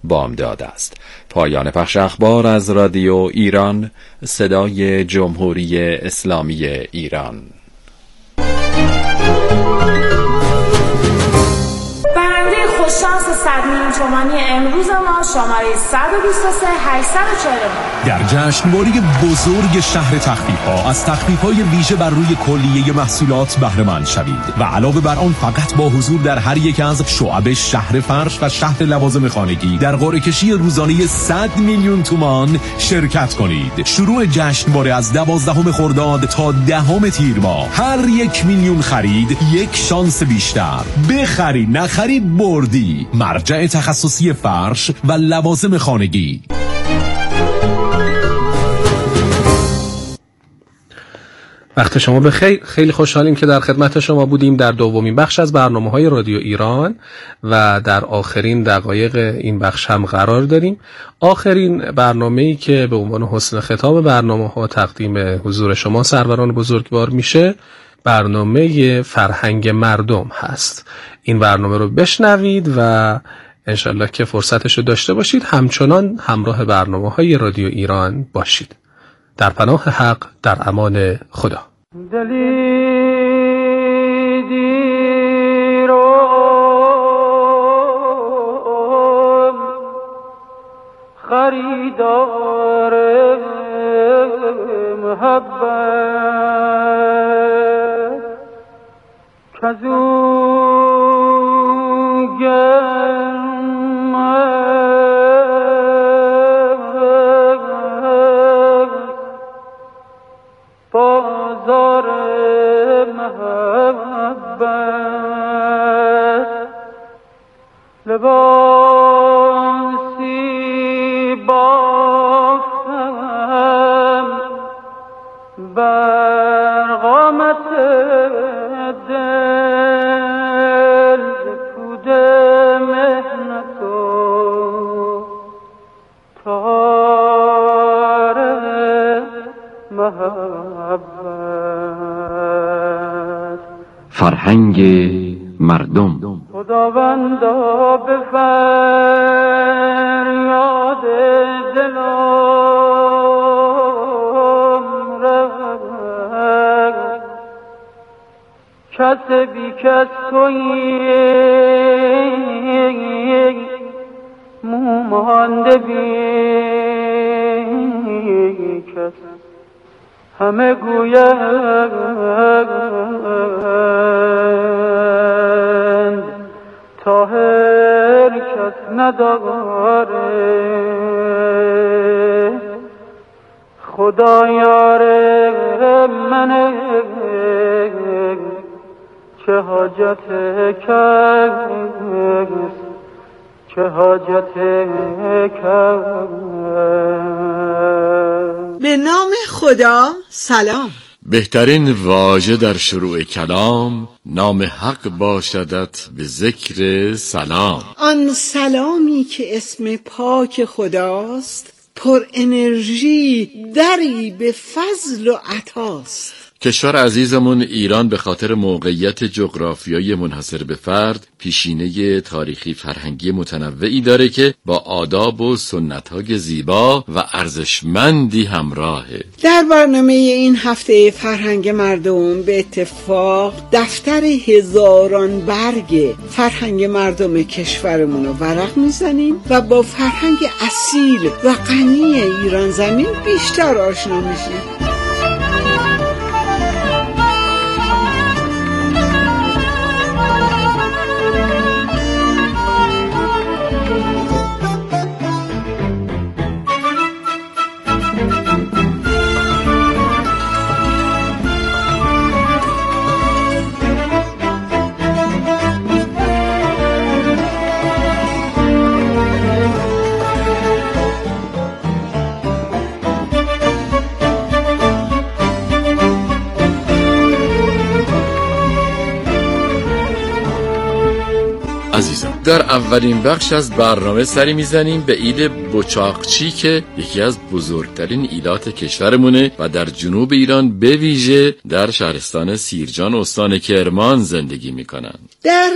بامداد است. پایان پخش اخبار از رادیو ایران، صدای جمهوری اسلامی ایران. خوششانس 100 میلیون تومانی امروز ما شماره 123 849 در جشنواره بزرگ شهر تخفیف‌ها از تخفیف‌های ویژه بر روی کلیه محصولات بهره مند شوید و علاوه بر آن فقط با حضور در هر یک از شعب شهر فرش و شهر لوازم خانگی در قرعه کشی روزانه 100 میلیون تومان شرکت کنید. شروع جشنواره از 12 خرداد تا 10 تیر ماه. هر 1 میلیون خرید یک شانس بیشتر. بخری نخری بردی. مرجع تخصصی فرش و لوازم خانگی. وقت شما بخیر. خیلی خوشحالیم که در خدمت شما بودیم در دومین بخش از برنامه‌های رادیو ایران و در آخرین دقایق این بخش هم قرار داریم. آخرین برنامه‌ای که به عنوان حسن ختام برنامه‌ها تقدیم حضور شما سروران بزرگوار میشه برنامه فرهنگ مردم هست. این برنامه رو بشنوید و انشالله که فرصتش رو داشته باشید همچنان همراه برنامه‌های رادیو ایران باشید. در پناه حق، در امان خدا. دلی دیرم خریدار محبت کزو بازار محبت لباسی بافتم بر قامت دل پود مهنت و تار محبت. فرهنگ مردم. خداوندا به فریاد دلم رفت کس بی کس تویی مومانده بی کس همه گویند طاهر کس نداره خدا یار منه چه حاجت کس چه حاجت کس. به نام خدا. سلام. بهترین واژه در شروع کلام نام حق باشدت به ذکر سلام. آن سلامی که اسم پاک خداست، پر انرژی، دری به فضل و عطاست. کشور عزیزمون ایران به خاطر موقعیت جغرافیایی منحصر به فرد پیشینه تاریخی فرهنگی متنوعی داره که با آداب و سنت‌های زیبا و ارزشمندی همراهه. در برنامه این هفته فرهنگ مردم به اتفاق دفتر هزاران برگ فرهنگ مردم کشورمون رو ورق میزنیم و با فرهنگ اصیل و غنی ایران زمین بیشتر آشنا میشیم. در اولین بخش از برنامه سری میزنیم به ایل بوچاقچی که یکی از بزرگترین ایلات کشورمونه و در جنوب ایران به ویژه در شهرستان سیرجان استان کرمان زندگی میکنن. در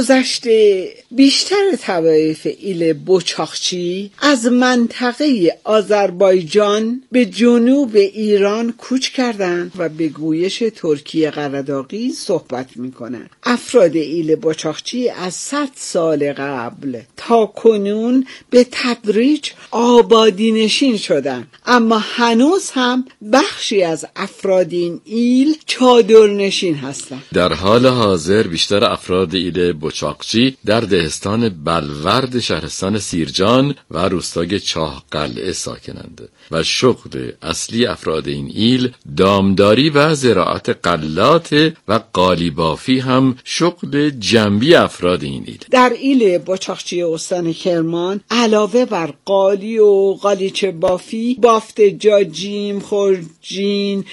گذشته بیشتر طوایف ایل بوچاقچی از منطقه آذربایجان به جنوب ایران کوچ کردند و به گویش ترکی قره‌داغی صحبت میکنند. افراد ایل بوچاقچی از 100 سال قبل تا کنون به تدریج آبادی نشین شدند، اما هنوز هم بخشی از افراد این ایل چادرنشین هستند. در حال حاضر بیشتر افراد ایل بوچاقچی در دهستان بلورد شهرستان سیرجان و روستای چاهقلعه ساکنند و شغل اصلی افراد این ایل دامداری و زراعت غلات و قالیبافی هم شغل جنبی افراد این ایل. در ایل بوچاقچی استان کرمان علاوه بر قالی و قالیچه بافی، بافت جاجیم، خرجین،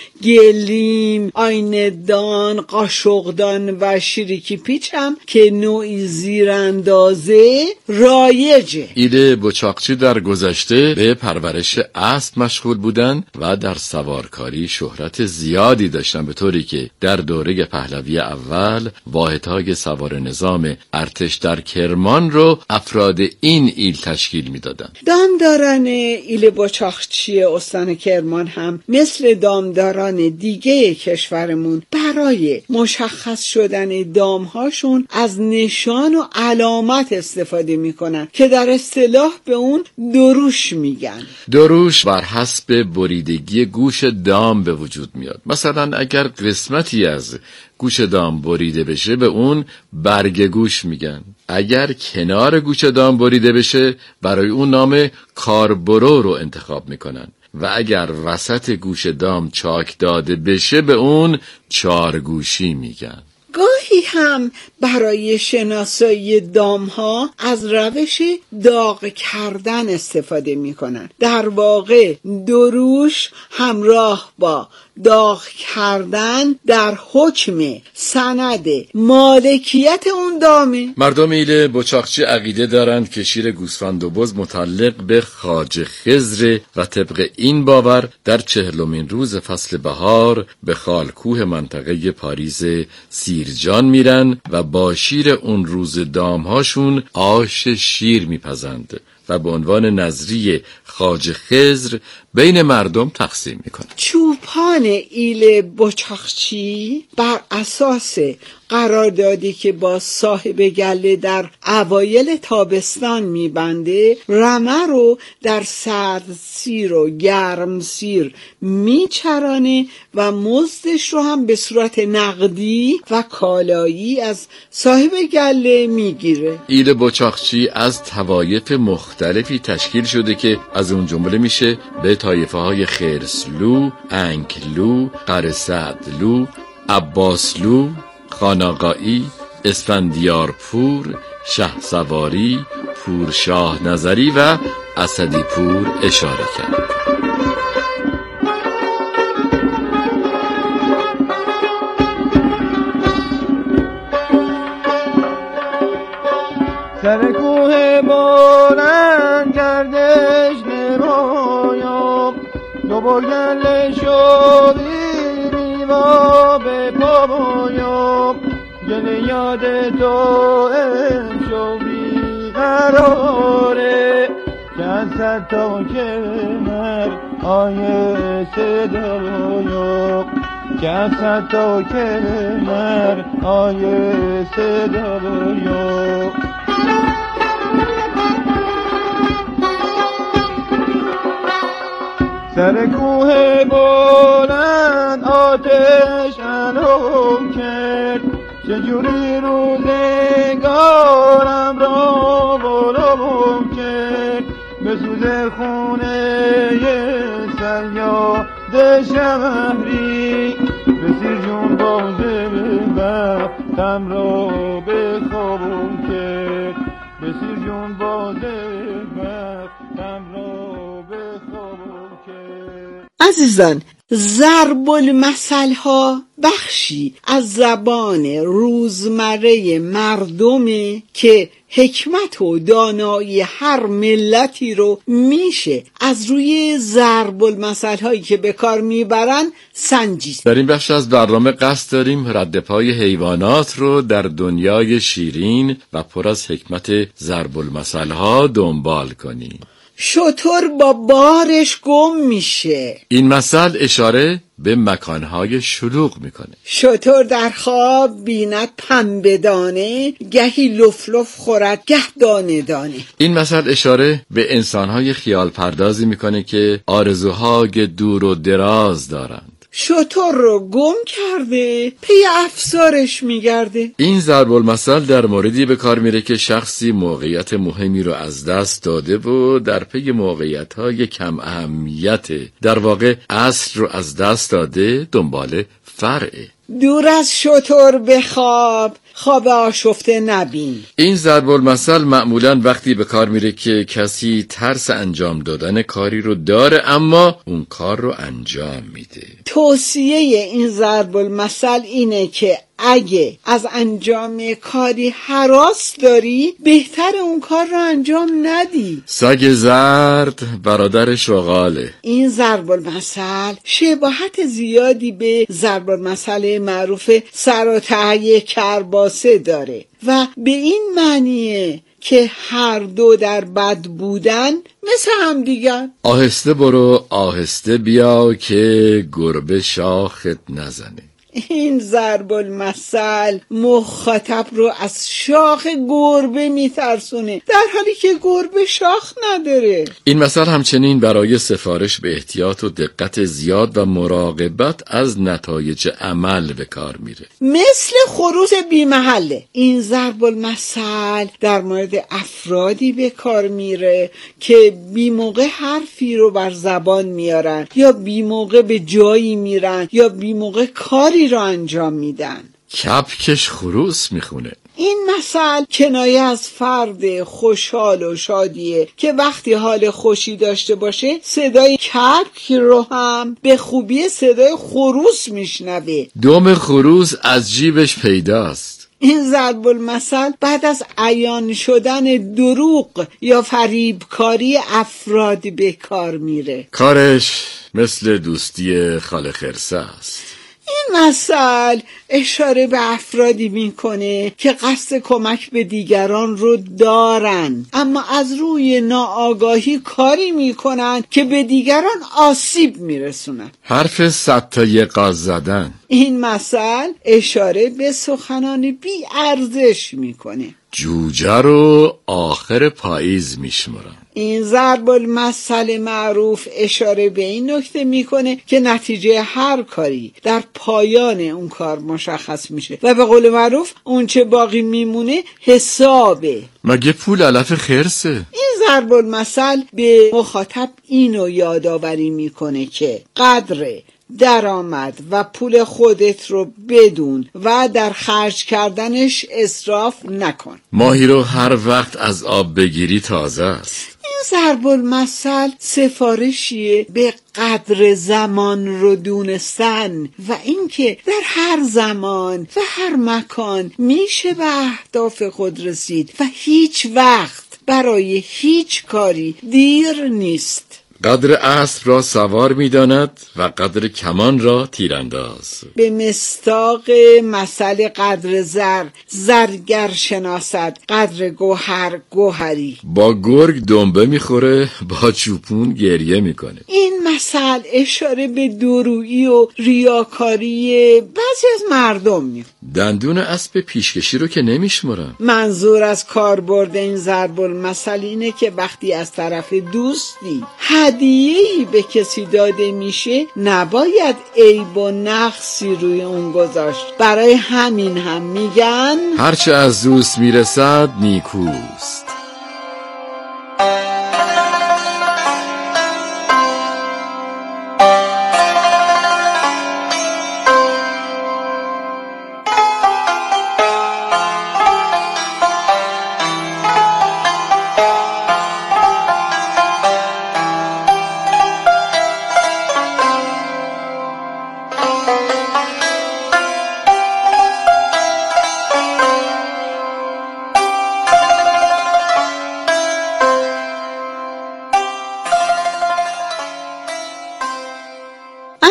گلیم، آینه‌دان، قاشقدان و شیریکی پیچ هم که نوعی زیراندازه رایجه. ایل بوچاقچی در گذشته به پرورش اسب مشغول بودند و در سوارکاری شهرت زیادی داشتند، به طوری که در دوره پهلوی اول واحدهای سوار نظام ارتش در کرمان رو افراد این ایل تشکیل میدادند. دامداران ایل بوچاقچی استان کرمان هم مثل دامداران دیگه کشورمون برای مشخص شدن دامهاشون از نشان و علامت استفاده میکنن که در اصطلاح به اون دروش میگن. دروش بر حسب بریدگی گوش دام به وجود میاد. مثلا اگر قسمتی از گوش دام بریده بشه به اون برگ گوش میگن. اگر کنار گوش دام بریده بشه برای اون نام کاربرو رو انتخاب میکنن و اگر وسط گوش دام چاک داده بشه به اون چارگوشی میگن. گاهی هم برای شناسایی دامها از روش داغ کردن استفاده می کنن. در واقع دروش همراه با داغ کردن در حکم سند مالکیت اون دامه. مردم ایل بوچاقچی عقیده دارند که شیر گوسفند و بز متعلق به خواجه خضر و طبق این باور در 40مین روز فصل بهار به خالکوه منطقه پاریز سیرجان میرن و با شیر اون روز دامهاشون آش شیر میپزند و به عنوان نذری خواجه خضر بین مردم تقسیم میکنه. چوپان ایل بوچاقچی بر اساس قراردادی که با صاحب گله در اوایل تابستان میبنده رمه رو در سرد سیر و گرم سیر میچرانه و مزدش رو هم به صورت نقدی و کالایی از صاحب گله میگیره. ایل بوچاقچی از طوایف مختلفی تشکیل شده که از اون جمله میشه به طایفه های خرسلو، انکلو، قره‌سعدلو، عباسلو، خاناقایی، اسفندیارپور، شهسواری، پورشاه نظری و اسدی پور اشاره کرد. سر کوه بلند گردش نمایم، دو بگل شدی ریوا به پامایم، گل یاد تو امشو بیقراره که از تا کنر آیه صدایم، که از تا کنر آیه صدایم. سر کوه بلند آتش انو کرد، چجوری روزگارم را بلو کرد، به سوز خونه صیاد شهری، بسیر جون بازه بختم را بخوابون کرد، بسیر جون بازه بختم را بخوابون کرد. عزیزان، ضرب المثل ها بخشی از زبان روزمره مردمه که حکمت و دانایی هر ملتی رو میشه از روی ضرب المثل هایی که به کار میبرن سنجید. در این بخش از برنامه قصد داریم رد پای حیوانات رو در دنیای شیرین و پر از حکمت ضرب المثل ها دنبال کنیم. شتر با بارش گم میشه. این مثل اشاره به مکانهای شلوغ میکنه. شتر در خواب بیند پنبه دانه، گهی لف لف خورد گه دانه دانه. این مثل اشاره به انسانهای خیال پردازی میکنه که آرزوهای دور و دراز دارند. شتر رو گم کرده پی افسارش میگرده. این ضرب المثل در موردی به کار میره که شخصی موقعیت مهمی رو از دست داده و در پی موقعیت‌های کم اهمیت، در واقع اصل رو از دست داده، دنبال فرعه. دور از شتر بخواب، خواب آشفته نبین. این ضرب المثل معمولاً وقتی به کار میره که کسی ترس انجام دادن کاری رو داره اما اون کار رو انجام میده. توصیه این ضرب المثل اینه که اگه از انجام کاری هراس داری بهتر اون کار رو انجام ندی. سگ زرد برادر شغاله. این ضرب المثل شباهت زیادی به ضرب المثل معروف سر و ته کرباسه داره و به این معنیه که هر دو در بد بودن مثل هم دیگر. آهسته برو آهسته بیا که گربه شاخت نزنه. این ضرب المثل مخاطب رو از شاخ گربه میترسونه در حالی که گربه شاخ نداره. این مثل همچنین برای سفارش به احتیاط و دقت زیاد و مراقبت از نتایج عمل به کار میره. مثل خروس بی محله. این ضرب المثل در مورد افرادی به کار میره که بی موقع حرفی رو بر زبان میارن یا بی موقع به جایی میرن یا بی موقع کاری رو انجام میدن. کپکش خروس میخونه. این مثل کنایه از فرد خوشحال و شادیه که وقتی حال خوشی داشته باشه صدای کپک رو هم به خوبی صدای خروس میشنوه. دم خروس از جیبش پیداست. این ضرب المثل بعد از عیان شدن دروغ یا فریبکاری افراد به کار میره. کارش مثل دوستی خاله خرسه است. این مثل اشاره به افرادی میکنه که قصد کمک به دیگران رو دارن اما از روی ناآگاهی کاری میکنن که به دیگران آسیب میرسونن. حرف ستای قاز زدن. این مثل اشاره به سخنان بی ارزش میکنه. جوجه رو آخر پاییز میشمرن. این ضرب المثل معروف اشاره به این نکته میکنه که نتیجه هر کاری در پایان اون کار مشخص میشه و به قول معروف اون چه باقی میمونه حسابه. مگه پول علف خرسه؟ این ضرب المثل به مخاطب اینو یادآوری میکنه که قدر درآمد و پول خودت رو بدون و در خرج کردنش اسراف نکن. ماهی رو هر وقت از آب بگیری تازه است. این ضرب المثل سفارشیه به قدر زمان رو دونستن و اینکه در هر زمان و هر مکان میشه به اهداف خود رسید و هیچ وقت برای هیچ کاری دیر نیست. قدر اسب را سوار می‌داند و قدر کمان را تیرانداز. به مصداق مثل قدر زر، زرگر شناسد قدر گوهر گوهری. با گرگ دنبه میخوره، با چوپون گریه میکنه. این مثل اشاره به دورویی و ریاکاری بعضی از مردم میکنه. دندون اسب پیشکشی رو که نمیشمرن. منظور از کاربرد این ضرب المثل اینه که وقتی از طرف دوستی هدیه‌ای به کسی داده میشه نباید عیب و نقصی روی اون گذاشت. برای همین هم میگن هرچه از دوست میرسد نیکوست.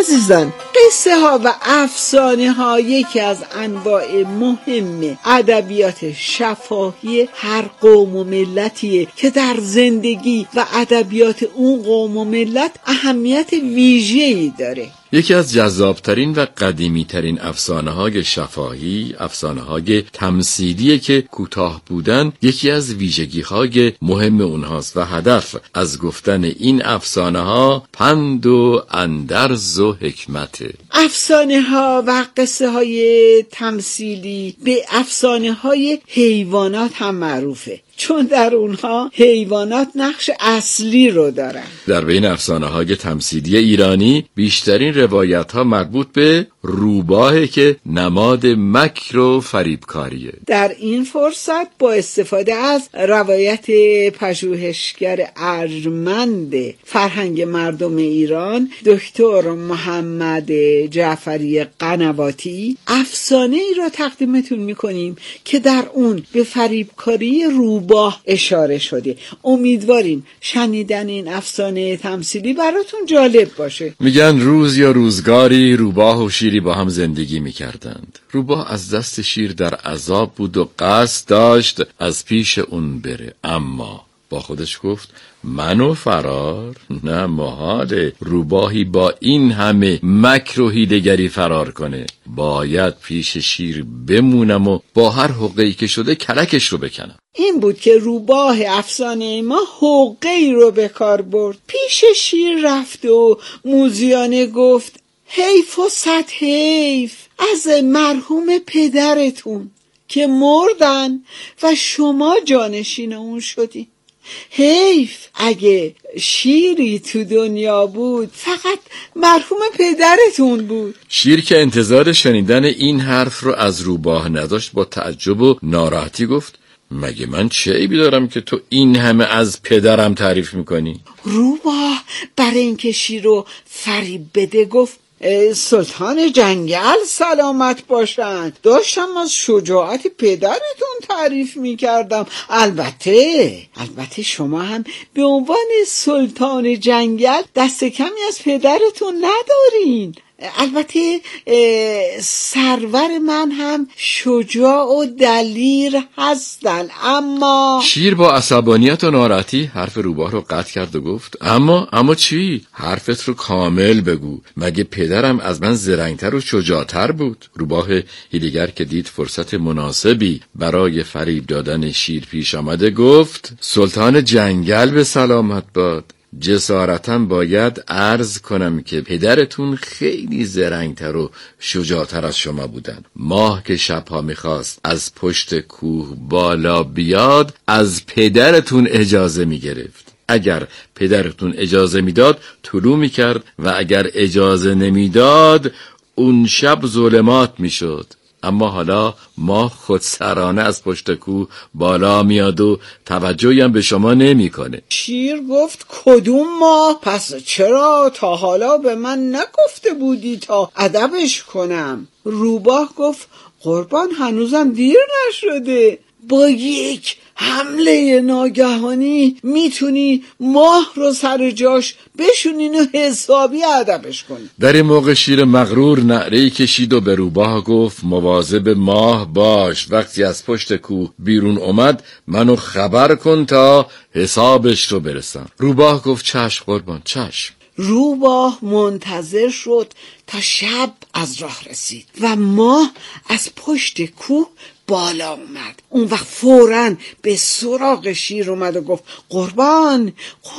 عزیزان، قصه ها و افسانه ها یکی از انواع مهم ادبیات شفاهی هر قوم و ملتیه که در زندگی و ادبیات اون قوم و ملت اهمیت ویژه‌ای داره. یکی از جذابترین و قدیمیترین افسانه‌های شفاهی، افسانه‌های تمثیلیه که کوتاه بودن یکی از ویژگی‌های مهم اونهاست و هدف از گفتن این افسانه‌ها پند و اندرز و حکمته. افسانه‌ها و قصه‌های تمثیلی به افسانه‌های حیوانات هم معروفه، چون در اونها حیوانات نقش اصلی رو دارن. در بین افسانه‌های تمثیلی ایرانی بیشترین روایت‌ها مربوط به روباهه که نماد مکر و فریبکاریه. در این فرصت با استفاده از روایت پژوهشگر ارجمند فرهنگ مردم ایران دکتر محمد جعفری قنواتی افسانه‌ای را تقدیمتون می‌کنیم که در اون به فریبکاری روباه اشاره شده. امیدواریم شنیدن این افسانه تمثیلی براتون جالب باشه. میگن روز یا روزگاری روباه و شیری با هم زندگی میکردند. روباه از دست شیر در عذاب بود و قصد داشت از پیش اون بره، اما با خودش گفت منو فرار؟ نه محاله. روباهی با این همه مکر و حیله‌گری فرار کنه؟ باید پیش شیر بمونم و با هر حقه‌ای که شده کلکش رو بکنم. این بود که روباه افسانه ما حقه‌ای رو به کار برد. پیش شیر رفت و موذیانه گفت حیف و صد حیف از مرحوم پدرتون که مردن و شما جانشین اون شدین. حیف اگه شیری تو دنیا بود فقط مرحوم پدرتون بود. شیر که انتظار شنیدن این حرف رو از روباه نداشت با تعجب و ناراحتی گفت مگه من چه عیبی دارم که تو این همه از پدرم تعریف میکنی؟ روباه برای اینکه شیر رو فریب بده گفت سلطان جنگل سلامت باشند، داشتم از شجاعت پدرتون تعریف میکردم. البته شما هم به عنوان سلطان جنگل دست کمی از پدرتون ندارین. البته سرور من هم شجاع و دلیر هستن. اما شیر با عصبانیت و ناراحتی حرف روباه رو قطع کرد و گفت اما چی؟ حرفت رو کامل بگو. مگه پدرم از من زرنگتر و شجاعتر بود؟ روباه حیله‌گر که دید فرصت مناسبی برای فریب دادن شیر پیش آمده گفت سلطان جنگل به سلامت باد. جسارتاً باید عرض کنم که پدرتون خیلی زرنگتر و شجاعتر از شما بودن. ماه که شبها میخواست از پشت کوه بالا بیاد از پدرتون اجازه میگرفت. اگر پدرتون اجازه میداد طلوع میکرد و اگر اجازه نمیداد اون شب ظلمات میشد. اما حالا ماه خودسرانه از پشت کوه بالا میاد و توجهی هم به شما نمیکنه. شیر گفت کدوم ماه؟ پس چرا تا حالا به من نگفته بودی تا ادبش کنم؟ روباه گفت قربان هنوزم دیر نشده. با یک حمله ناگهانی میتونی ماه رو سر جاش بشونین و حسابی ادبش کنی. در این موقع شیر مغرور نعره‌ای کشید و به روباه گفت مواظب ماه باش. وقتی از پشت کوه بیرون اومد منو خبر کن تا حسابش رو برسم. روباه گفت چشم قربان چشم. روباه منتظر شد تا شب از راه رسید و ماه از پشت کوه بالا اومد. اون وقت فوراً به سراغ شیر اومد و گفت قربان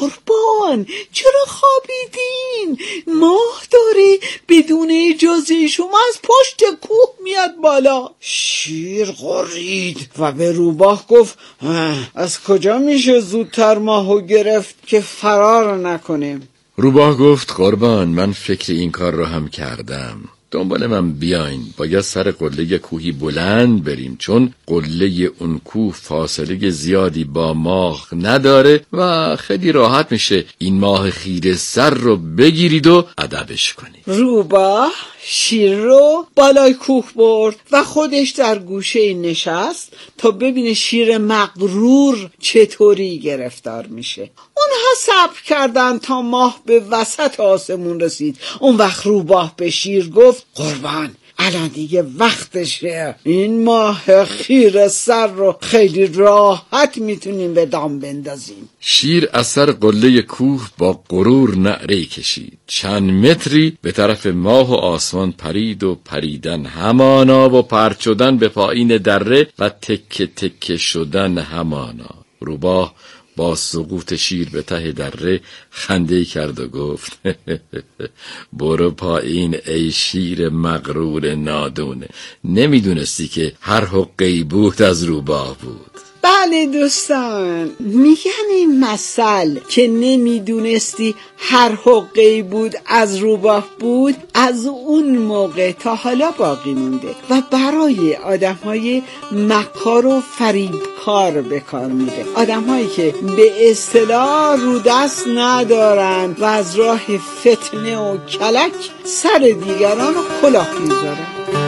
چرا خوابیدین؟ ماه داره بدون اجازه شما از پشت کوه میاد بالا. شیر غرید و به روباه گفت از کجا میشه زودتر ماهو گرفت که فرار نکنه؟ روباه گفت قربان من فکر این کار رو هم کردم. دنبال من بیاین. باید سر قله کوهی بلند بریم چون قله اون کوه فاصله زیادی با ماه نداره و خیلی راحت میشه این ماه خیره سر رو بگیرید و ادبش کنید. روباه شیر رو بالای کوه برد و خودش در گوشه نشست تا ببینه شیر مغرور چطوری گرفتار میشه. اونها صبر کردند تا ماه به وسط آسمون رسید. اون وقت روباه به شیر گفت قربان، الان دیگه وقتشه، این ماه خیره سر رو خیلی راحت میتونیم به دام بندازیم. شیر از سر قله کوه با غرور نعره کشید. چند متری به طرف ماه و آسمان پرید و پریدن همانا و پرت شدن به پایین دره و تکه تکه شدن همانا. روباه با سقوط شیر به ته دره خنده کرد و گفت برو پایین ای شیر مغرور نادونه، نمیدونستی که هر حقه‌ای بود از روباه بود. بله دوستان، میگن این مثل که نمیدونستی هر حقه‌ای بود از روباه بود از اون موقع تا حالا باقی مونده و برای آدم‌های مکار و فریبکار به کار میره، آدم‌هایی که به اصطلاح رو دست ندارن و از راه فتنه و کلک سر دیگران رو کلاه میذارن.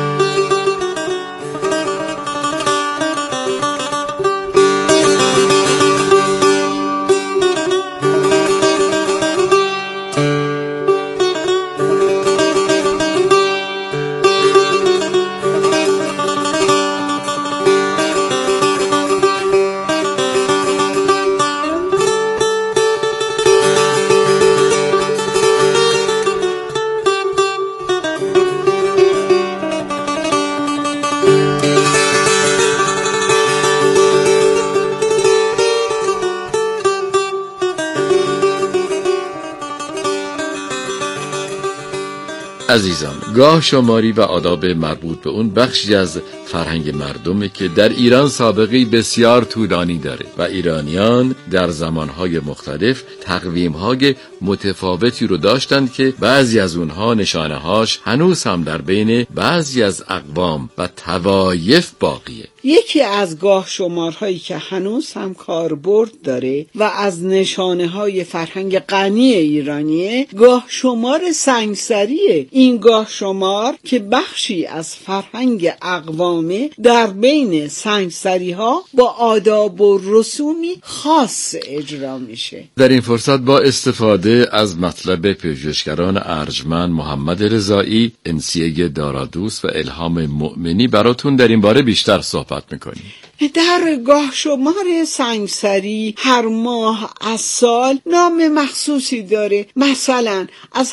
عزیزان، گاه شماری و آداب مربوط به اون بخشی از فرهنگ مردمه که در ایران سابقه بسیار طولانی داره و ایرانیان در زمانهای مختلف تقویم‌های متفاوتی رو داشتند که بعضی از اونها نشانه‌هاش هنوز هم در بین بعضی از اقوام و طوایف باقیه. یکی از گاه شمارهایی که هنوز هم کاربرد داره و از نشانه‌های فرهنگ غنی ایرانیه گاه شمار سنگسریه. این گاه شمار که بخشی از فرهنگ اقوامه در بین سنگسری‌ها با آداب و رسومی خاص اجرا میشه. در این فرصت با استفاده از مطلب پژوهشگران ارجمند محمد رضایی، انسیه دارادوست و الهام مؤمنی براتون در این باره بیشتر صحبت میکنیم. در گاه شمار سنگسری هر ماه از سال نام مخصوصی داره. مثلا از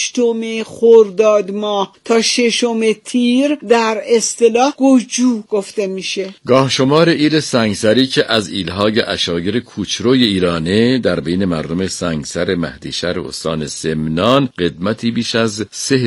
8 خرداد ماه تا 6 تیر در اصطلاح گوجو گفته میشه. گاه شمار ایل سنگسری که از ایلهای عشایر کوچروی ایرانه در بین مردم سنگسر مهدیشهر استان سمنان قدمتی بیش از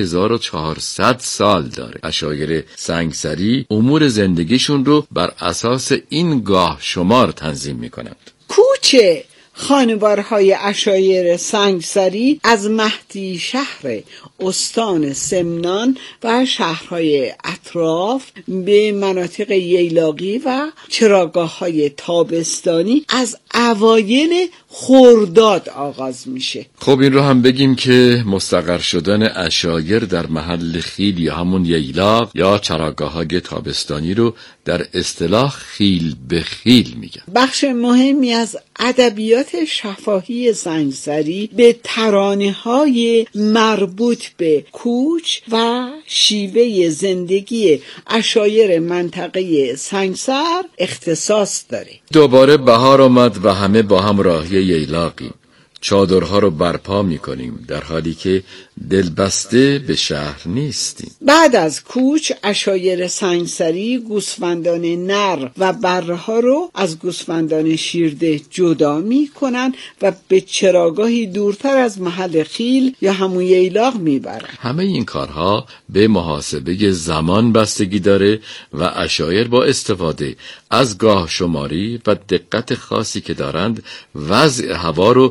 3400 سال داره. عشایر سنگسری امور زندگیشون رو بر اساس این گاه شمار تنظیم میکنند. کوچه خانوارهای عشایر سنگسری از مهدی شهر استان سمنان و شهرهای اطراف به مناطق ییلاقی و چراگاه‌های تابستانی از اوایل خرداد آغاز میشه. خب این رو هم بگیم که مستقر شدن عشایر در محل خیل یا همون ییلاق یا چراگاه‌های تابستانی رو در اصطلاح خیل به خیل میگن. بخش مهمی از ادبیات شفاهی سنگسری به ترانه‌های مربوط به کوچ و شیوه زندگی عشایر منطقه سنگسر اختصاص داره. دوباره بهار آمد و همه با هم راهی ییلاقیم. چادرها رو برپا می‌کنیم در حالی که دلبسته به شهر نیستیم. بعد از کوچ عشایر سنگسری گوسفندان نر و بره ها رو از گوسفندان شیرده جدا می‌کنن و به چراگاهی دورتر از محل خیل یا همون ییلاق میبرن. همه این کارها به محاسبه زمان بستگی داره و عشایر با استفاده از گاه شماری و دقت خاصی که دارند وضع هوا رو تا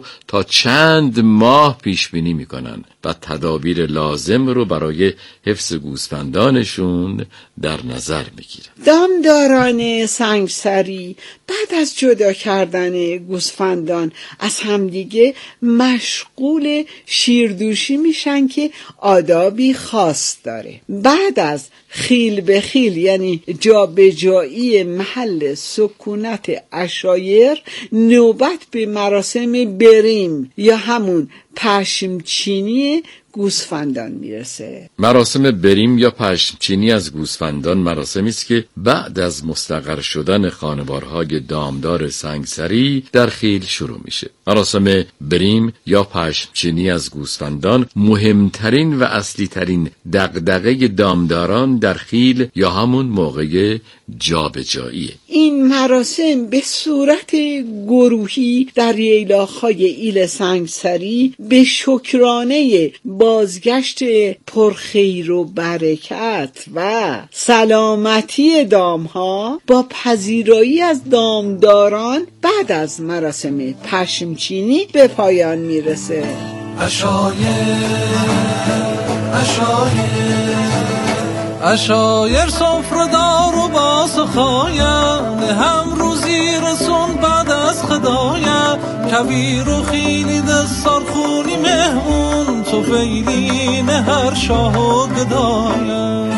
تا چند ماه پیش بینی میکنن و تدابیر لازم رو برای حفظ گوسفندانشون در نظر میگیرن. دامداران سنگسری بعد از جدا کردن گوسفندان از همدیگه مشغول شیردوشی میشن که آدابی خاص داره. بعد از خیل به خیل یعنی جا به جایی محل سکونت عشایر نوبت به مراسم بریم یا همون پشمچینی گوسفندان میرسه. مراسم بریم یا پشمچینی از گوسفندان مراسمی است که بعد از مستقر شدن خانوارهای دامدار سنگسری در خیل شروع میشه. مراسم بریم یا پشمچینی از گوسفندان مهمترین و اصلی ترین دغدغه دامداران در خیل یا همون موقع جابجاییه. این مراسم به صورت گروهی در ییلاق‌های ایل سنگسری به شکرانه بازگشت پرخیر و برکت و سلامتی دامها با پذیرایی از دامداران بعد از مراسم پشمچینی به پایان میرسه. عشایر سفره‌دار و با سخایم هم روزی رسون بعد از خدایم کبیر و خیلی دستار خونی مهمون تو فیلین هر شاه و گدایم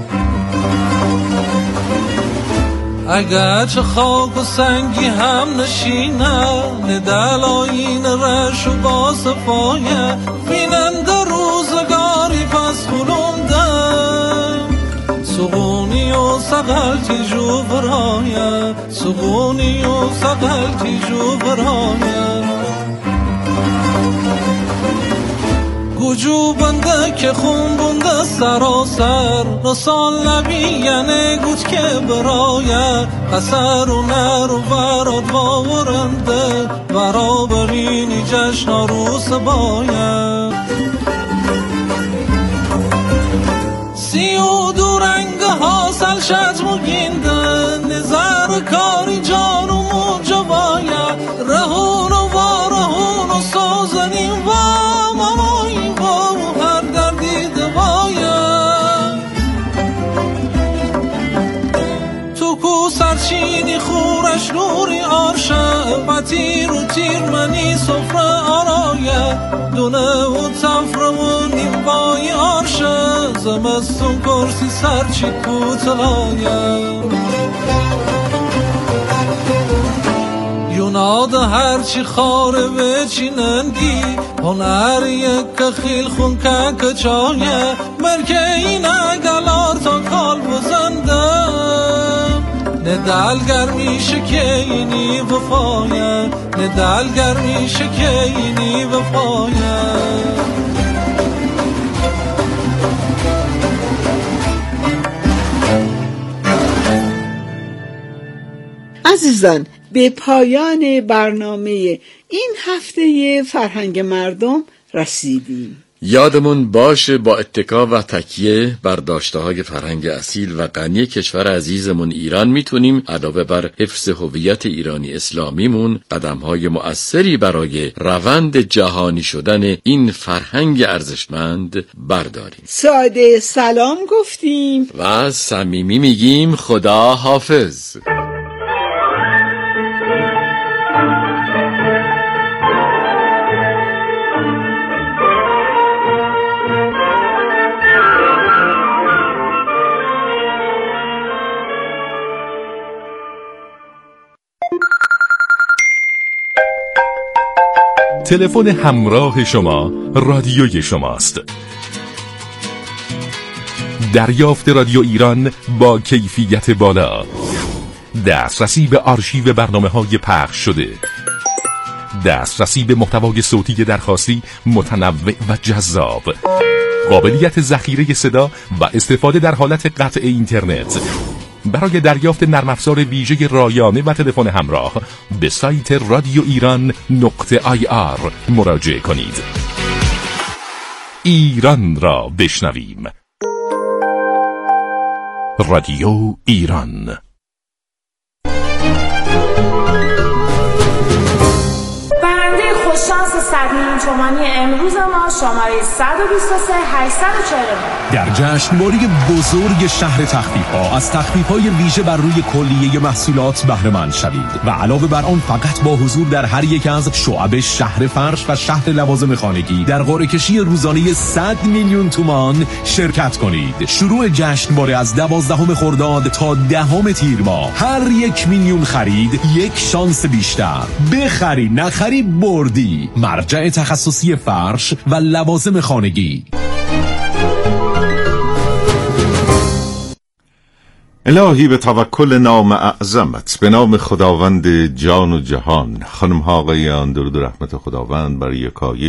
اگر چه خاک و سنگی هم نشینه دلاین رش و با صفایه بینند روزگاری پس خلوندم سقونی و سقلتی جو برایه سقونی و سقلتی جو برایه گوجو بنده که خون بنده سراسر رسال نبی یعنی گوت که برایه قصر و نر و وراد باورنده ورا برینی جشن روس باید سی و دو رنگ حاصل شجم و گینده نظر کاری جان و موجه باید رهون و وارهون و سازنیم و ماماییم و هر دردی دواید تو کو سرچینی خورش نوری آرشه و تیر و تیر منی سفره آرایه دونه و تفره و نیم بای آرشه زمستون کرسی سرچی کوتلایه یوناد هرچی خاره به چینندی هنر یک خیل خون که چایه مرکه این اگلار تا کال بزنده ندلگر میشه که اینی وفایه ندلگر میشه که اینی وفایه عزیزان به پایان برنامه این هفته فرهنگ مردم رسیدیم. یادمون باشه با اتکا و تکیه بر داشته‌های فرهنگ اصیل و غنی کشور عزیزمون ایران میتونیم علاوه بر حفظ هویت ایرانی اسلامیمون قدم‌های مؤثری برای روند جهانی شدن این فرهنگ ارزشمند برداریم. ساده سلام گفتیم و صمیمی میگیم خدا حافظ. تلفن همراه شما رادیوی شماست. دریافت رادیو ایران با کیفیت بالا، دسترسی به آرشیو برنامه‌های پخش شده، دسترسی به محتوای صوتی درخواستی متنوع و جذاب، قابلیت ذخیره صدا و استفاده در حالت قطع اینترنت. برای دریافت نرم افزار ویژه رایانه و تلفن همراه به سایت radioiran.ir مراجعه کنید. ایران را بشنویم. رادیو ایران. برنده خوششانس 100 میلیون تومانی امروز ما شماره 123 849. در جشنواره بزرگ شهر تخفیف‌ها از تخفیف‌های ویژه بر روی کلیه محصولات بهره مند شوید و علاوه بر آن فقط با حضور در هر یک از شعب شهر فرش و شهر لوازم خانگی در قرعه‌کشی روزانه 100 میلیون تومان شرکت کنید. شروع جشنواره از 12 خرداد تا 10 تیر ماه. هر 1 میلیون خرید 1 شانس بیشتر. بخری نخری بردی. مرجع تخصصی فرش و لوازم خانگی. الهی به توکل نام اعظمت، به نام خداوند جان و جهان. خانم ها آقایان، درود و رحمت خداوند بر یکایک